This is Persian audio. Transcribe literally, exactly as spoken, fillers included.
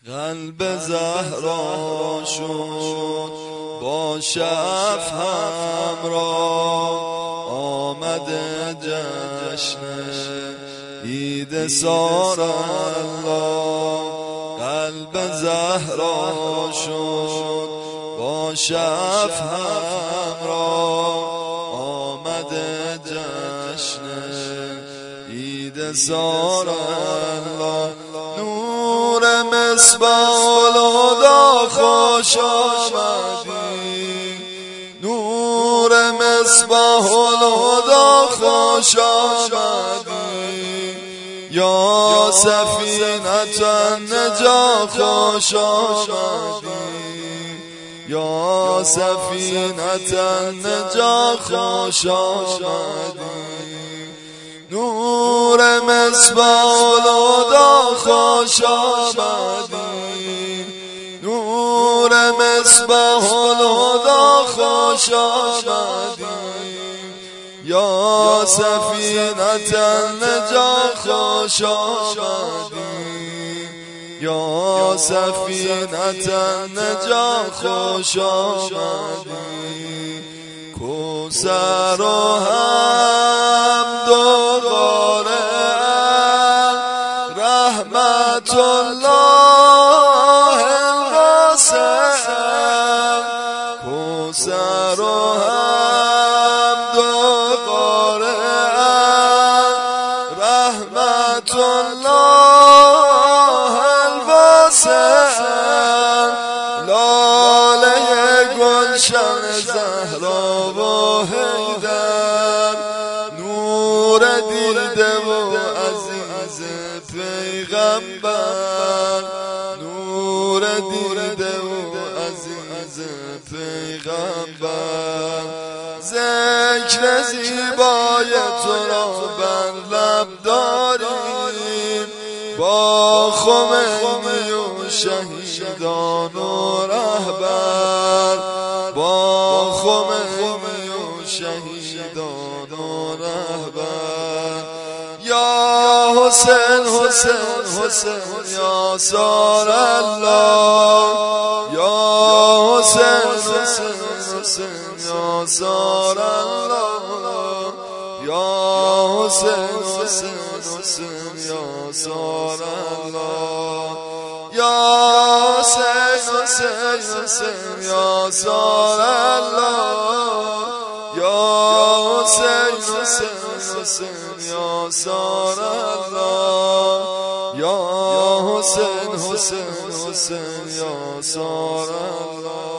قلب زهرا شد با شف همراه، آمده جشن عید سار الله. قلب زهرا شد با شف همراه، آمده جشن عید سار الله. نور مصباح الهدی خوش آمدی، نور مصباح الهدی خوش آمدی. یا سفینة النجا خوش آمدی، یا سفینة النجا خوش آمدی. نور مصباح الهدی خوش آمدی، نور مصباح الهدی خوش آمدی. یا سفینة النجا خوش آمدی، یا سفینة النجا خوش آمدی. کوثر و حمد و قرآن رحمت الله الواسع. کوثر و حمد و قرآن رحمت الله الواسع. لاله گلشن زهرا و حیدر، نور دیده و عزیز پیغمبر، نور دیده و عزیز پیغمبر. ذکر زیبای تو را بر لب داریم، با خمینی و شهیدان و رهبر، با خمینی و شهیدان و رهبر. یا حسین حسین حسین یا سار الله، یا حسین حسین حسین یا سار الله، یا حسین حسین حسین یا سار الله، یا حسین حسین حسین یا سار الله، یا حسین حسین حسین یا سار الله، یا حسین حسین حسین یا سار الله.